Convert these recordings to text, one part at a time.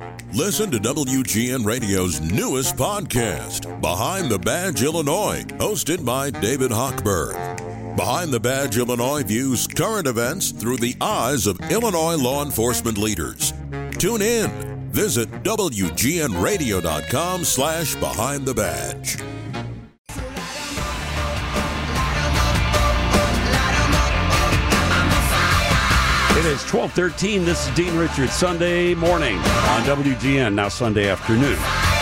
Listen to WGN Radio's newest podcast, Behind the Badge Illinois, hosted by David Hochberg. Behind the Badge Illinois views current events through the eyes of Illinois law enforcement leaders. Tune in. Visit WGNRadio.com/Behind the Badge. It is 12:13. This is Dean Richards, Sunday morning on WGN, now Sunday afternoon.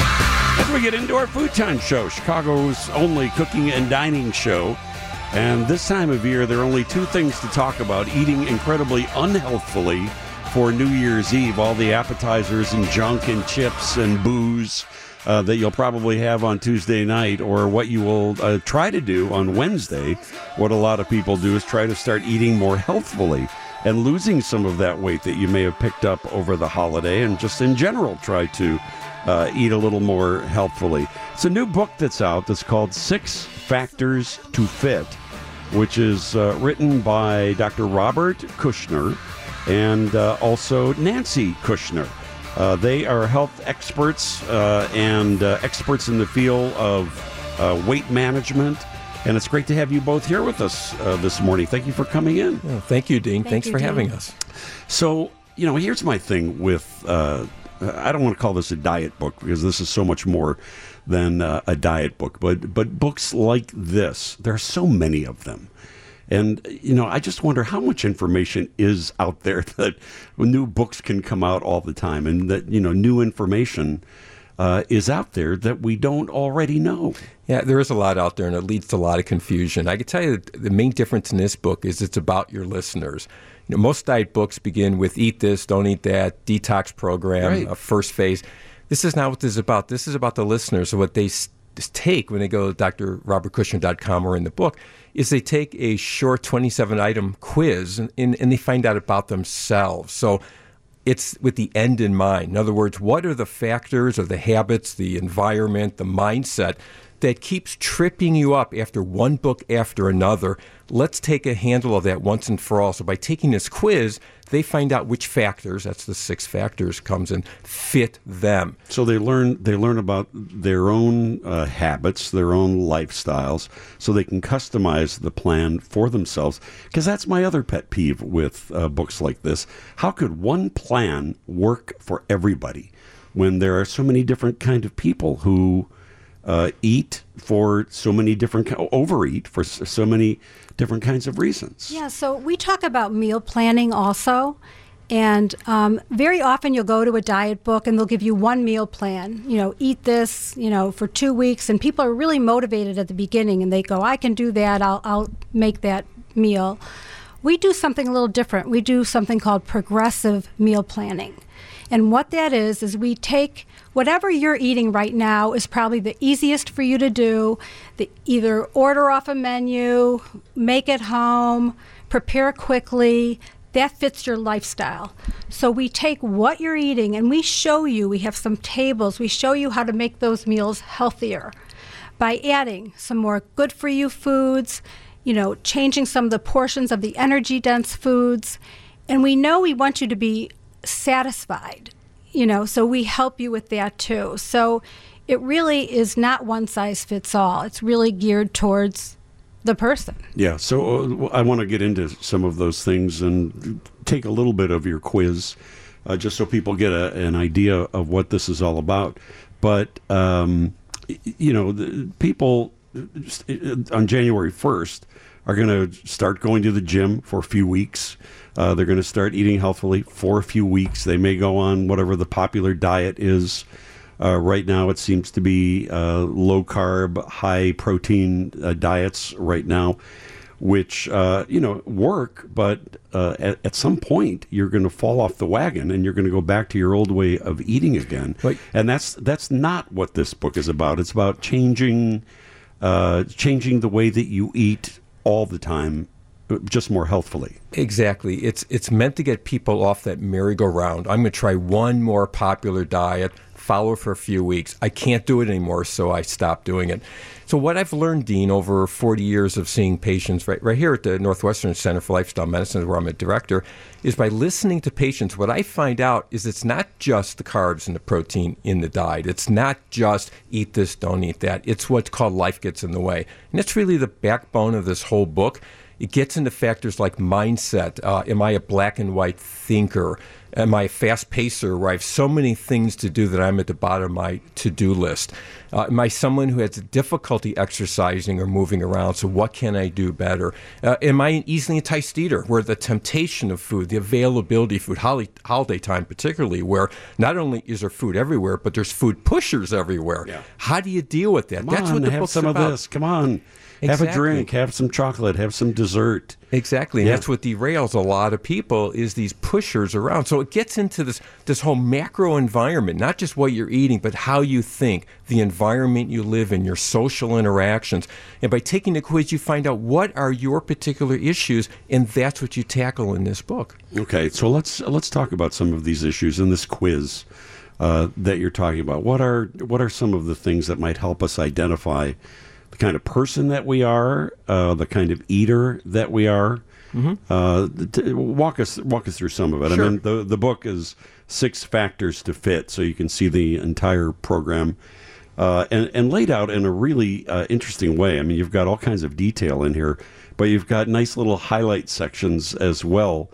As we get into our Food Time show, Chicago's only cooking and dining show. And this time of year, there are only two things to talk about: eating incredibly unhealthfully for New Year's Eve, all the appetizers and junk and chips and booze that you'll probably have on Tuesday night, or what you will try to do on Wednesday. What a lot of people do is try to start eating more healthfully and losing some of that weight that you may have picked up over the holiday, and just in general try to eat a little more healthfully. It's a new book that's out that's called 6 Factors to Fit, which is written by Dr. Robert Kushner and also Nancy Kushner. They are health experts and experts in the field of weight management. And it's great to have you both here with us this morning. Thank you for coming in. Oh, thank you, Dean. Thanks for having us. So, here's my thing with, I don't want to call this a diet book, because this is so much more than a diet book. But books like this, there are so many of them. And, I just wonder how much information is out there that new books can come out all the time, and that, new information is out there that we don't already know. Yeah, there is a lot out there, and it leads to a lot of confusion. I can tell you that the main difference in this book is it's about your listeners. Most diet books begin with eat this, don't eat that, detox program, right. First phase. This is not what this is about. This is about the listeners. So what they take when they go to drrobertkushner.com or in the book is they take a short 27-item quiz and they find out about themselves. So it's with the end in mind. In other words, what are the factors or the habits, the environment, the mindset that keeps tripping you up after one book after another? Let's take a handle of that once and for all. So by taking this quiz, they find out which factors, that's the 6 factors, comes in, fit them. So they learn about their own habits, their own lifestyles, so they can customize the plan for themselves. Because that's my other pet peeve with books like this. How could one plan work for everybody when there are so many different kind of people who eat for so many different, overeat for so many different kinds of reasons? Yeah, so we talk about meal planning also, and very often you'll go to a diet book and they'll give you one meal plan. Eat this, for 2 weeks, and people are really motivated at the beginning, and they go, I can do that, I'll make that meal. We do something a little different. We do something called progressive meal planning. And what that is we take whatever you're eating right now is probably the easiest for you to do. Either order off a menu, make it home, prepare quickly. That fits your lifestyle. So we take what you're eating and we show you, we have some tables, we show you how to make those meals healthier by adding some more good-for-you foods, changing some of the portions of the energy-dense foods. And we know we want you to be satisfied, so we help you with that too. So it really is not one size fits all. It's really geared towards the person. Yeah, so I want to get into some of those things and take a little bit of your quiz, just so people get an idea of what this is all about. But, the people on January 1st are going to start going to the gym for a few weeks. They're going to start eating healthily for a few weeks. They may go on whatever the popular diet is. Right now, it seems to be low-carb, high-protein diets right now, which, work, but at some point, you're going to fall off the wagon, and you're going to go back to your old way of eating again. Right. And that's not what this book is about. It's about changing the way that you eat all the time, just more healthfully. Exactly. It's meant to get people off that merry-go-round. I'm going to try one more popular diet, follow for a few weeks. I can't do it anymore, so I stopped doing it. So what I've learned, Dean, over 40 years of seeing patients right here at the Northwestern Center for Lifestyle Medicine, where I'm a director, is by listening to patients, what I find out is it's not just the carbs and the protein in the diet. It's not just eat this, don't eat that. It's what's called life gets in the way. And that's really the backbone of this whole book. It gets into factors like mindset. Am I a black and white thinker? Am I a fast pacer where I have so many things to do that I'm at the bottom of my to-do list? Am I someone who has difficulty exercising or moving around? So what can I do better? Am I an easily enticed eater where the temptation of food, the availability of food, holiday time particularly, where not only is there food everywhere, but there's food pushers everywhere. Yeah. How do you deal with that? Come That's on, what the have book's some about. of this. Come on. Exactly. Have a drink, have some chocolate, have some dessert. Exactly, and that's what derails a lot of people is these pushers around. So it gets into this whole macro environment, not just what you're eating, but how you think, the environment you live in, your social interactions. And by taking the quiz, you find out what are your particular issues, and that's what you tackle in this book. Okay, so let's talk about some of these issues in this quiz that you're talking about. What are some of the things that might help us identify the kind of person that we are, the kind of eater that we are? Walk us through some of it. Sure. I mean, the book is 6 factors to fit, so you can see the entire program and laid out in a really interesting way. I mean, you've got all kinds of detail in here, but you've got nice little highlight sections as well.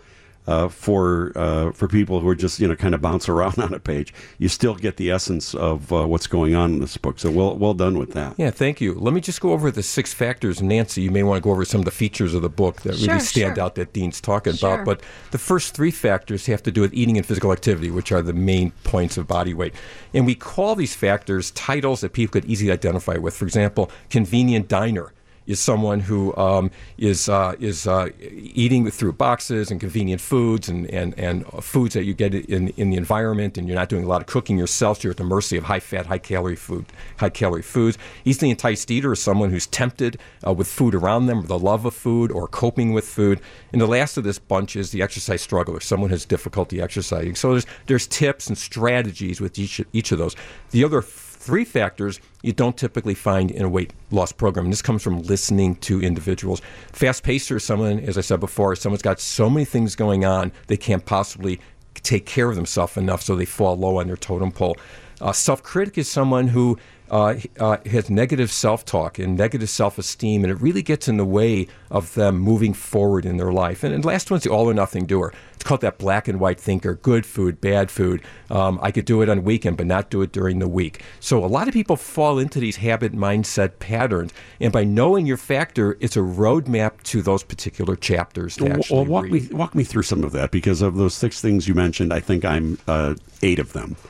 For people who are just kind of bounce around on a page, you still get the essence of what's going on in this book. So well done with that. Yeah, thank you. Let me just go over the 6 factors. Nancy, you may want to go over some of the features of the book that really stand out that Dean's talking about. But the first 3 factors have to do with eating and physical activity, which are the main points of body weight. And we call these factors titles that people could easily identify with. For example, convenient diner is someone who is eating through boxes and convenient foods and foods that you get in the environment, and you're not doing a lot of cooking yourself, so you're at the mercy of high-fat, high-calorie foods. Easily enticed eater is someone who's tempted with food around them, or the love of food, or coping with food. And the last of this bunch is the exercise struggler, someone who has difficulty exercising. So there's tips and strategies with each of those. The other 3 factors you don't typically find in a weight loss program. And this comes from listening to individuals. Fast pacer is someone, as I said before, someone's got so many things going on, they can't possibly take care of themselves enough, so they fall low on their totem pole. Self-critic is someone who has negative self-talk and negative self-esteem, and it really gets in the way of them moving forward in their life. And last one's the all-or-nothing doer. It's called that black and white thinker, good food, bad food. I could do it on the weekend, but not do it during the week. So a lot of people fall into these habit mindset patterns, and by knowing your factor, it's a roadmap to those particular chapters to actually read. Walk me through some of that, because of those 6 things you mentioned, I think I'm 8 of them.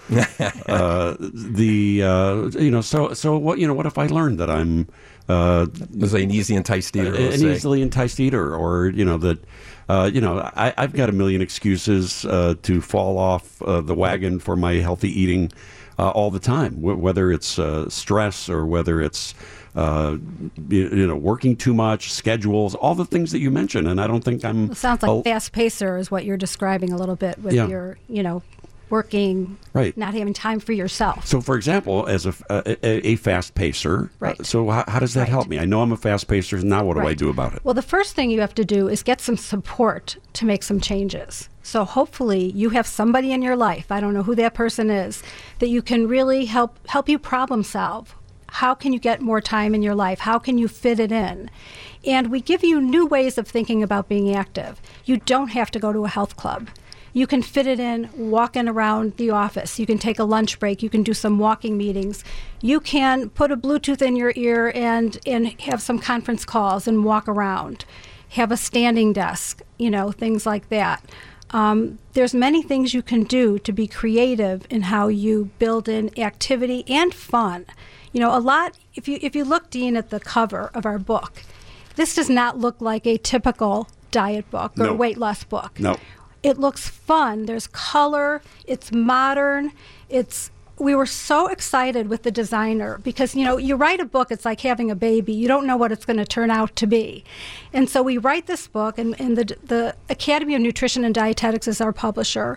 So what if I learned that I'm an easy enticed eater, easily enticed eater, or that I've got a million excuses to fall off the wagon for my healthy eating all the time, whether it's stress or whether it's working too much, schedules, all the things that you mentioned. And I don't think I'm. It sounds like fast pacer is what you're describing a little bit with your working, not having time for yourself. So, for example, as a fast pacer, so how does that help me? I know I'm a fast pacer. Now what do I do about it? Well, the first thing you have to do is get some support to make some changes. So hopefully you have somebody in your life, I don't know who that person is, that you can really help you problem solve. How can you get more time in your life? How can you fit it in? And we give you new ways of thinking about being active. You don't have to go to a health club. You can fit it in walking around the office. You can take a lunch break. You can do some walking meetings. You can put a Bluetooth in your ear and have some conference calls and walk around. Have a standing desk, things like that. There's many things you can do to be creative in how you build in activity and fun. A lot, if you look, Dean, at the cover of our book, this does not look like a typical diet book or weight loss book. No. It looks fun. There's color. It's modern. We were so excited with the designer because, you write a book, it's like having a baby. You don't know what it's going to turn out to be. And so we write this book, and the Academy of Nutrition and Dietetics is our publisher.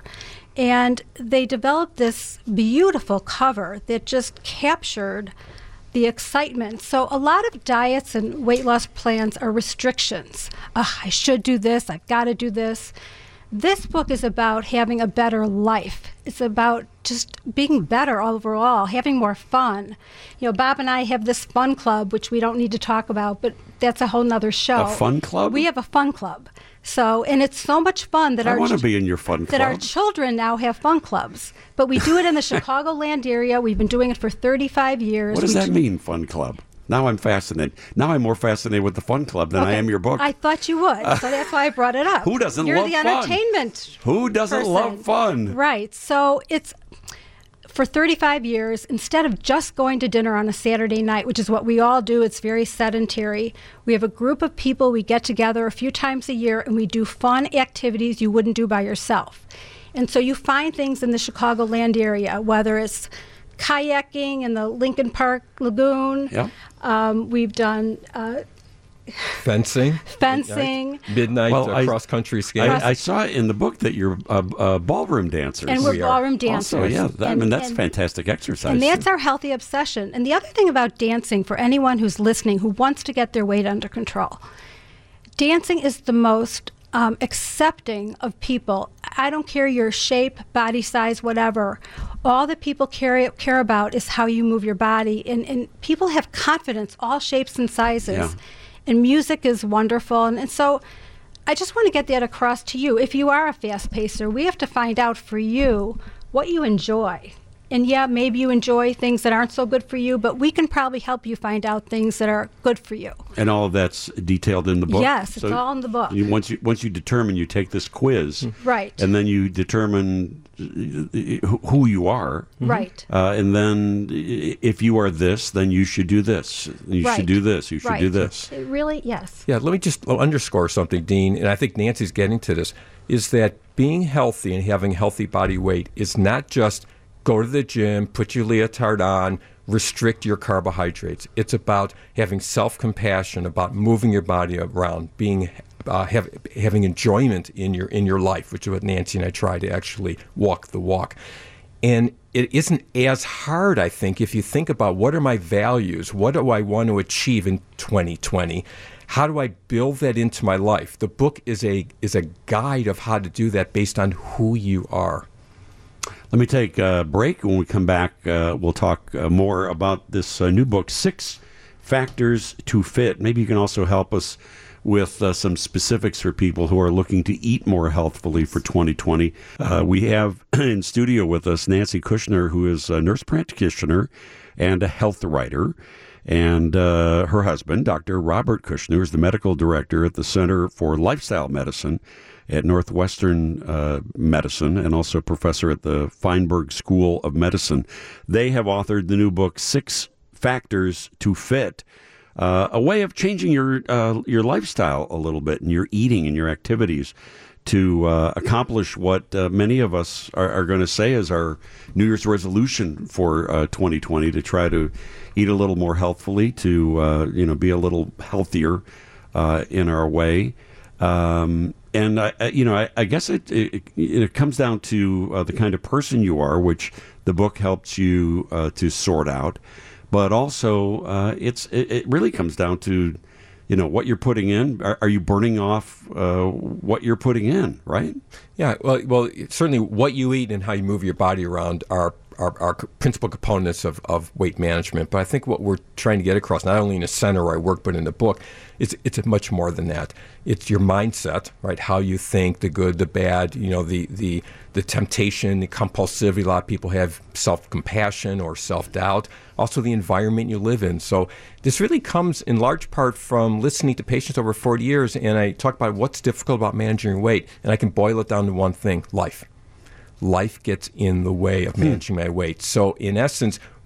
And they developed this beautiful cover that just captured the excitement. So a lot of diets and weight loss plans are restrictions. I should do this, I've got to do this. This book is about having a better life. It's about just being better overall, having more fun. You know, Bob and I have this fun club, which we don't need to talk about, but that's a whole nother show. A fun club? We have a fun club. So, and it's so much fun that I want to be in your fun club. That our children now have fun clubs. But we do it in the Chicagoland area. We've been doing it for 35 years. What does that mean, fun club? Now I'm fascinated. Now I'm more fascinated with the fun club than I am your book. I thought you would, so that's why I brought it up. Who doesn't You're love the fun? Entertainment Who doesn't person. love fun? Right. So it's for 35 years, instead of just going to dinner on a Saturday night, which is what we all do, it's very sedentary. We have a group of people, we get together a few times a year, and we do fun activities you wouldn't do by yourself. And so you find things in the Chicagoland area, whether it's kayaking in the Lincoln Park Lagoon. Yeah. We've done Fencing. Midnight cross-country skiing. I saw in the book that you're ballroom dancers. And we're ballroom dancers. Also, yeah, that's fantastic exercise. And that's our healthy obsession. And the other thing about dancing, for anyone who's listening who wants to get their weight under control, dancing is the most accepting of people. I don't care your shape, body size, whatever. All that people care about is how you move your body. And people have confidence, all shapes and sizes. Yeah. And music is wonderful. And so I just want to get that across to you. If you are a fast pacer, we have to find out for you what you enjoy. And yeah, maybe you enjoy things that aren't so good for you, but we can probably help you find out things that are good for you. And all of that's detailed in the book? Yes, it's all in the book. Once you determine, you take this quiz. Right. And then you determine who you are. Right. And then if you are this, then you should do this. You should do this. You should do this. It really, yes. Yeah, let me just underscore something, Dean, and I think Nancy's getting to this, is that being healthy and having healthy body weight is not just go to the gym, put your leotard on, restrict your carbohydrates. It's about having self-compassion, about moving your body around, being having enjoyment in your life, which is what Nancy and I try to actually walk the walk. And it isn't as hard, I think, if you think about what are my values, what do I want to achieve in 2020, how do I build that into my life? The book is a guide of how to do that based on who you are. Let me take a break. When we come back, we'll talk more about this new book, 6 Factors to Fit. Maybe you can also help us with some specifics for people who are looking to eat more healthfully for 2020. We have in studio with us Nancy Kushner, who is a nurse practitioner and a health writer, and her husband, Dr. Robert Kushner, is the medical director at the Center for Lifestyle Medicine at Northwestern Medicine, and also professor at the Feinberg School of Medicine. They have authored the new book, 6 Factors to Fit, a way of changing your lifestyle a little bit, and your eating and your activities to accomplish what many of us are going to say is our New Year's resolution for 2020, to try to eat a little more healthfully, to be a little healthier in our way. And I guess it comes down to the kind of person you are, which the book helps you to sort out. But also, it really comes down to, what you're putting in. Are you burning off what you're putting in, right? Yeah. Well, certainly what you eat and how you move your body around are principal components of weight management. But I think what we're trying to get across, not only in the center where I work, but in the book, it's much more than that. It's your mindset, right? How you think, the good, the bad, the temptation, the compulsivity. A lot of people have self-compassion or self-doubt. Also the environment you live in. So this really comes in large part from listening to patients over 40 years, and I talk about what's difficult about managing your weight, and I can boil it down to one thing: life. Life gets in the way of managing my weight. So in essence,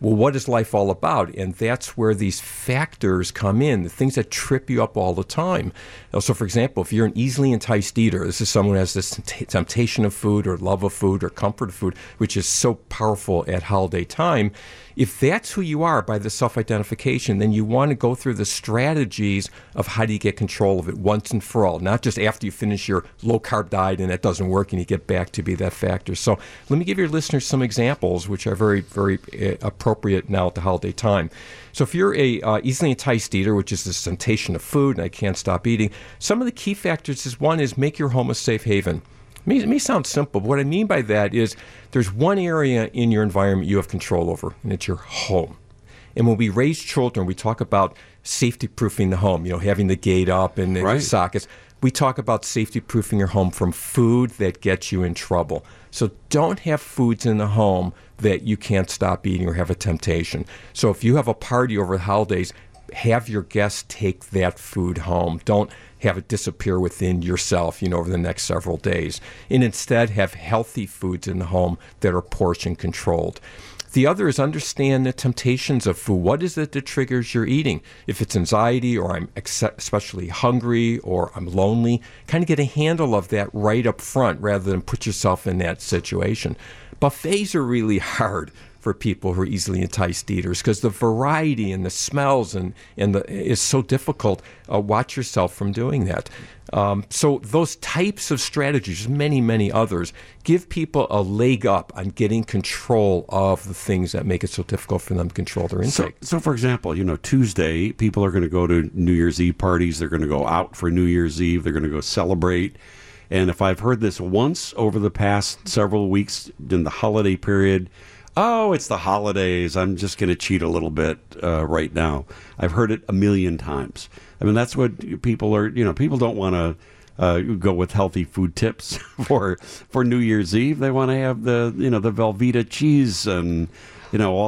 well, what is life all about? And that's where these factors come in, the things that trip you up all the time. So, for example, if you're an easily enticed eater, this is someone who has this temptation of food or love of food or comfort of food, which is so powerful at holiday time. If that's who you are by the self-identification, then you want to go through the strategies of how do you get control of it once and for all, not just after you finish your low-carb diet and that doesn't work and you get back to be that factor. So let me give your listeners some examples, which are very, very appropriate now at the holiday time. So if you're a easily enticed eater, which is this temptation of food and I can't stop eating, some of the key factors is one is make your home a safe haven. It may sound simple, but what I mean by that is there's one area in your environment you have control over, and it's your home. And when we raise children, we talk about safety-proofing the home, having the gate up and the sockets. We talk about safety-proofing your home from food that gets you in trouble. So don't have foods in the home that you can't stop eating or have a temptation. So if you have a party over the holidays, have your guests take that food home. Don't have it disappear within yourself, over the next several days. And instead have healthy foods in the home that are portion controlled. The other is understand the temptations of food. What is it that triggers your eating? If it's anxiety or I'm especially hungry or I'm lonely, kind of get a handle of that right up front rather than put yourself in that situation. Buffets are really hard for people who are easily enticed eaters because the variety and the smells is so difficult. Watch yourself from doing that. So those types of strategies, many, many others, give people a leg up on getting control of the things that make it so difficult for them to control their intake. So for example, Tuesday, people are going to go to New Year's Eve parties. They're going to go out for New Year's Eve. They're going to go celebrate. And if I've heard this once over the past several weeks in the holiday period, oh, it's the holidays, I'm just going to cheat a little bit right now. I've heard it a million times. I mean, that's what people are, people don't want to go with healthy food tips for New Year's Eve. They want to have the Velveeta cheese and, all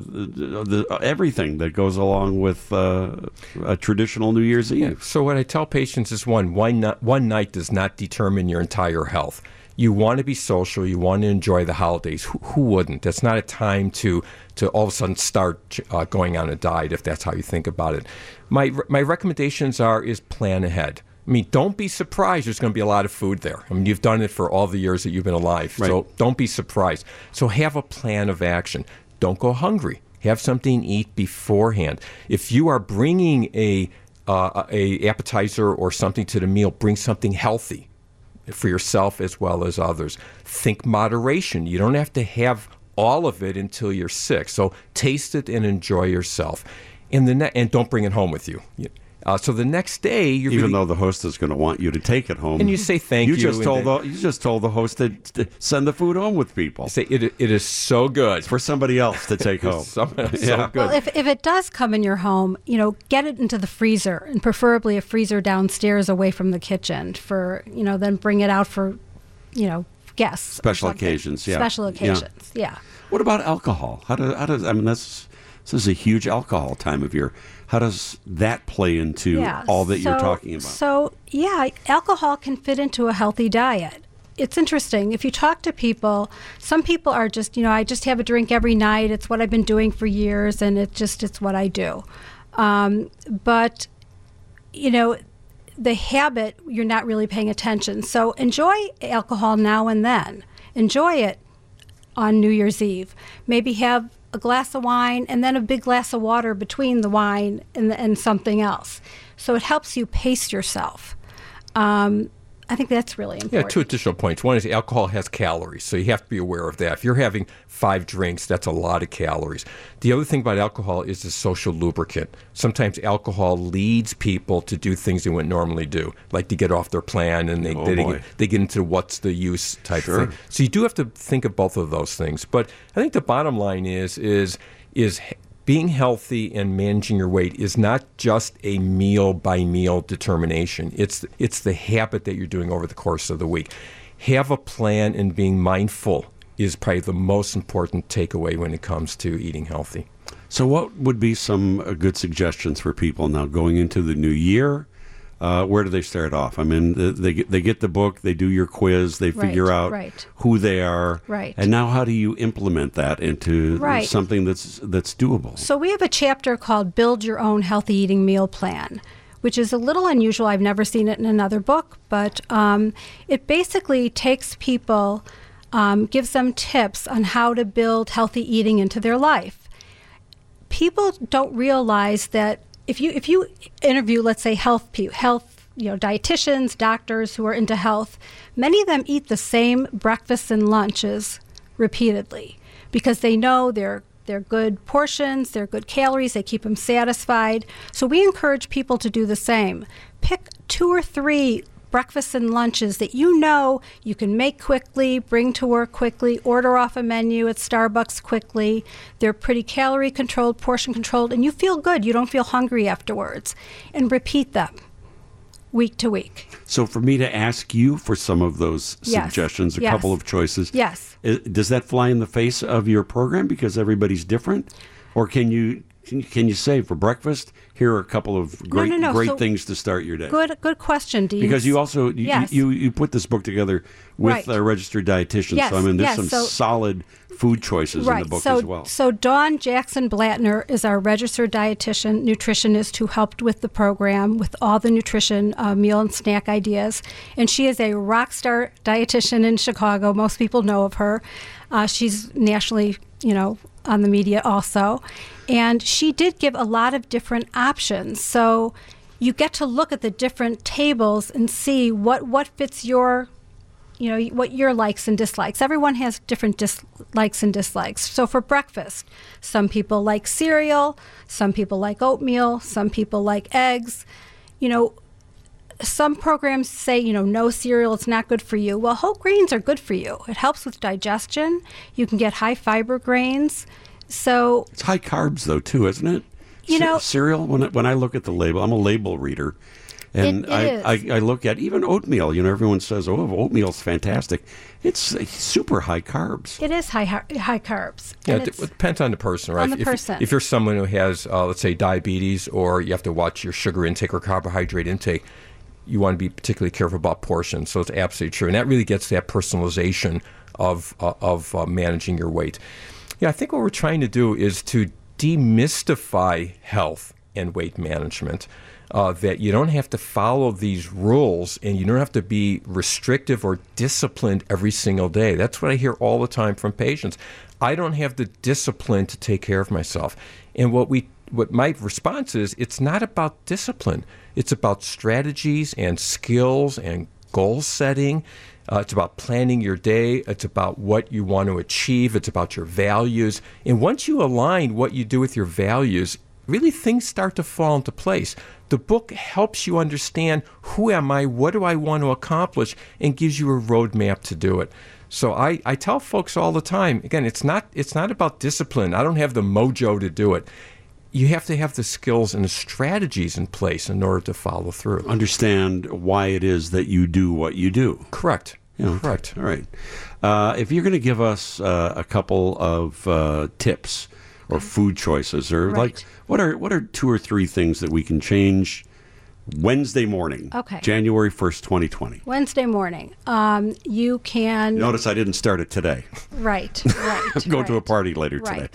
the everything that goes along with a traditional New Year's Eve. Yeah. So what I tell patients is one night does not determine your entire health. You want to be social. You want to enjoy the holidays. Who wouldn't? That's not a time to all of a sudden start going on a diet if that's how you think about it. My recommendations is plan ahead. I mean, don't be surprised there's going to be a lot of food there. I mean, you've done it for all the years that you've been alive. Right. So don't be surprised. So have a plan of action. Don't go hungry. Have something to eat beforehand. If you are bringing a appetizer or something to the meal, bring something healthy for yourself as well as others. Think moderation. You don't have to have all of it until you're sick. So taste it and enjoy yourself. And don't bring it home with you. So the next day, even though the host is going to want you to take it home, and you say thank you. You just told the host to send the food home with people. Say it is so good it's for somebody else to take home. So good. Well, if it does come in your home, get it into the freezer, and preferably a freezer downstairs away from the kitchen. Then bring it out for, guests. Special occasions. Yeah. Special occasions. Yeah. What about alcohol? How does this is a huge alcohol time of year. How does that play into all that you're talking about? So, alcohol can fit into a healthy diet. It's interesting. If you talk to people, some people are just, I just have a drink every night. It's what I've been doing for years, and it's what I do. But, the habit, you're not really paying attention. So enjoy alcohol now and then. Enjoy it on New Year's Eve. Maybe have a glass of wine and then a big glass of water between the wine and something else. So it helps you pace yourself. I think that's really important. Yeah, two additional points. One is alcohol has calories, so you have to be aware of that. If you're having 5 drinks, that's a lot of calories. The other thing about alcohol is the social lubricant. Sometimes alcohol leads people to do things they wouldn't normally do, like to get off their plan, and they get into what's the use type of thing. So you do have to think of both of those things. But I think the bottom line is being healthy and managing your weight is not just a meal-by-meal determination. It's the habit that you're doing over the course of the week. Have a plan, and being mindful is probably the most important takeaway when it comes to eating healthy. So what would be some good suggestions for people now going into the new year? where do they start off? I mean, they get the book, they do your quiz, they figure out who they are, and now how do you implement that into something that's doable? So we have a chapter called Build Your Own Healthy Eating Meal Plan, which is a little unusual. I've never seen it in another book, but it basically takes people, gives them tips on how to build healthy eating into their life. People don't realize that if you interview, let's say, health dietitians, doctors who are into health, many of them eat the same breakfasts and lunches repeatedly because they know they're good portions, they're good calories, they keep them satisfied. So we encourage people to do the same. Pick 2 or 3 breakfasts and lunches that you know you can make quickly, bring to work quickly, order off a menu at Starbucks quickly. They're pretty calorie controlled, portion controlled, and you feel good. You don't feel hungry afterwards. And repeat them week to week. So for me to ask you for some of those suggestions, a couple of choices, does that fly in the face of your program because everybody's different? Or can you say for breakfast, here are a couple of great things to start your day? Good question, Dean. Because you also you put this book together with a registered dietitian. Yes. So I mean, there's some solid food choices in the book as well. So Dawn Jackson Blattner is our registered dietitian, nutritionist who helped with the program with all the nutrition meal and snack ideas. And she is a rock star dietitian in Chicago. Most people know of her. She's nationally, on the media also. And she did give a lot of different options. So you get to look at the different tables and see what fits your, what your likes and dislikes. Everyone has different likes and dislikes. So for breakfast, some people like cereal, some people like oatmeal, some people like eggs. Some programs say, no cereal, it's not good for you. Well, whole grains are good for you. It helps with digestion. You can get high fiber grains. So it's high carbs, though, too, isn't it? Cereal, when I look at the label, I'm a label reader. And I look at even oatmeal. Everyone says, oatmeal's fantastic. It's super high carbs. It is high carbs. Yeah, it depends on the person, right? On the person. If you're someone who has, let's say, diabetes, or you have to watch your sugar intake or carbohydrate intake, you want to be particularly careful about portions. So it's absolutely true. And that really gets that personalization of managing your weight. Yeah, I think what we're trying to do is to demystify health and weight management, that you don't have to follow these rules and you don't have to be restrictive or disciplined every single day. That's what I hear all the time from patients. I don't have the discipline to take care of myself. And what my response is, it's not about discipline. It's about strategies and skills and goal setting. It's about planning your day. It's about what you want to achieve. It's about your values. And once you align what you do with your values, really things start to fall into place. The book helps you understand, who am I, what do I want to accomplish, and gives you a roadmap to do it. So I tell folks all the time, again, it's not about discipline. I don't have the mojo to do it. You have to have the skills and the strategies in place in order to follow through. Understand why it is that you do what you do. Correct. Correct. All right. If you're going to give us a couple of tips or food choices, or what are 2 or 3 things that we can change Wednesday morning, January 1st, 2020. Wednesday morning. You can... Notice I didn't start it today. Right. Go to a party later today.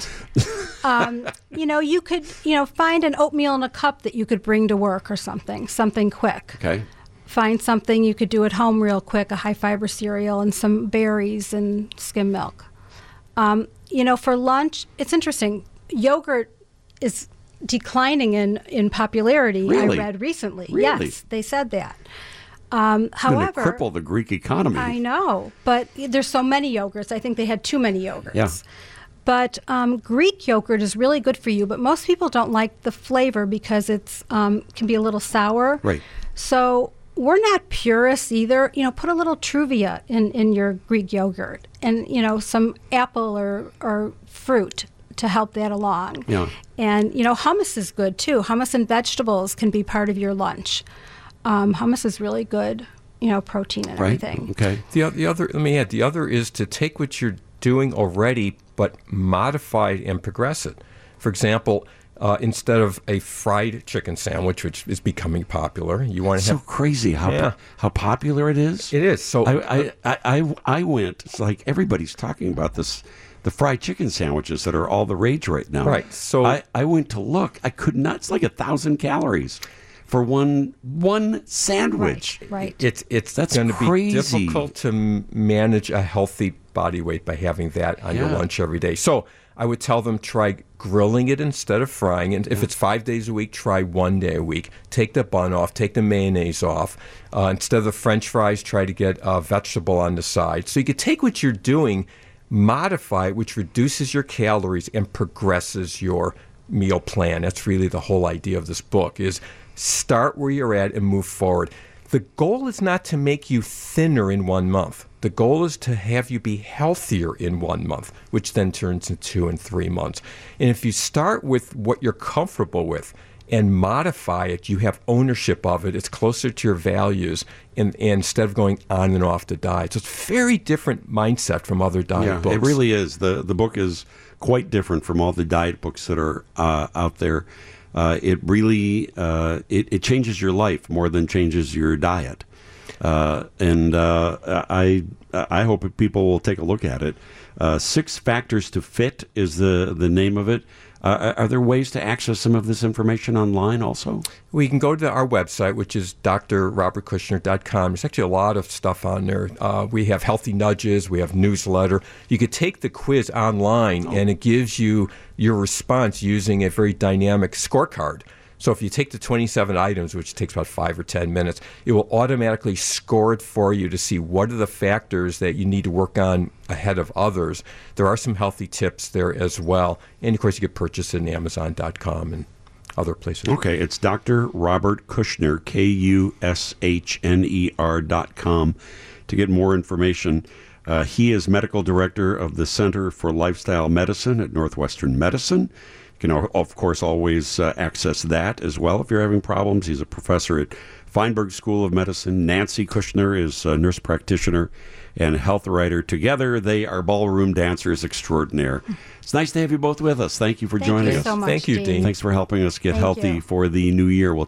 You could, find an oatmeal in a cup that you could bring to work or something quick. Okay. Find something you could do at home real quick, a high-fiber cereal and some berries and skim milk. For lunch, it's interesting. Yogurt is declining in popularity. Really? I read recently. Really? Yes, they said that. It's However, going to cripple the Greek economy. I know, but there's so many yogurts. I think they had too many yogurts. Yeah. But Greek yogurt is really good for you, but most people don't like the flavor because it's can be a little sour. Right. So we're not purists either. Put a little Truvia in your Greek yogurt, and some apple or fruit to help that along. Yeah. And hummus is good too. Hummus and vegetables can be part of your lunch. Hummus is really good, protein and everything. Okay. The other, let me add, the other is to take what you're doing already, but modify it and progress it. For example, instead of a fried chicken sandwich, which is becoming popular. You want to have crazy how popular it is. It is. So I went. It's like everybody's talking about this. The fried chicken sandwiches that are all the rage right now. Right. So I went to look. I could not. It's like 1,000 calories for one sandwich. Right. It's That's going to be crazy. difficult to manage a healthy body weight by having that on your lunch every day. So I would tell them try grilling it instead of frying it. If it's 5 days a week, try 1 day a week. Take the bun off. Take the mayonnaise off. Instead of the French fries, try to get a vegetable on the side. So you could take what you're doing, modify it, which reduces your calories and progresses your meal plan. That's really the whole idea of this book, is start where you're at and move forward. The goal is not to make you thinner in 1 month. The goal is to have you be healthier in 1 month, which then turns into 2 and 3 months. And if you start with what you're comfortable with and modify it, you have ownership of it. It's closer to your values, and instead of going on and off the diet. So it's a very different mindset from other diet books. It really is. The book is quite different from all the diet books that are out there. It really it changes your life more than changes your diet. And I hope people will take a look at it. 6 Factors to Fit is the name of it. Are there ways to access some of this information online also? We can go to our website, which is drrobertkushner.com. There's actually a lot of stuff on there. We have healthy nudges. We have newsletter. You could take the quiz online, and it gives you your response using a very dynamic scorecard. So if you take the 27 items, which takes about 5 or 10 minutes, it will automatically score it for you to see what are the factors that you need to work on ahead of others. There are some healthy tips there as well. And, of course, you can purchase it on Amazon.com and other places. Okay, it's Dr. Robert Kushner, KUSHNER.com, to get more information. He is medical director of the Center for Lifestyle Medicine at Northwestern Medicine. You can, of course, always access that as well if you're having problems. He's a professor at Feinberg School of Medicine. Nancy Kushner is a nurse practitioner and health writer. Together, they are ballroom dancers extraordinaire. It's nice to have you both with us. Thank you for joining us. Thank you so much, Thank you, Dean. Thanks for helping us get healthy for the new year. We'll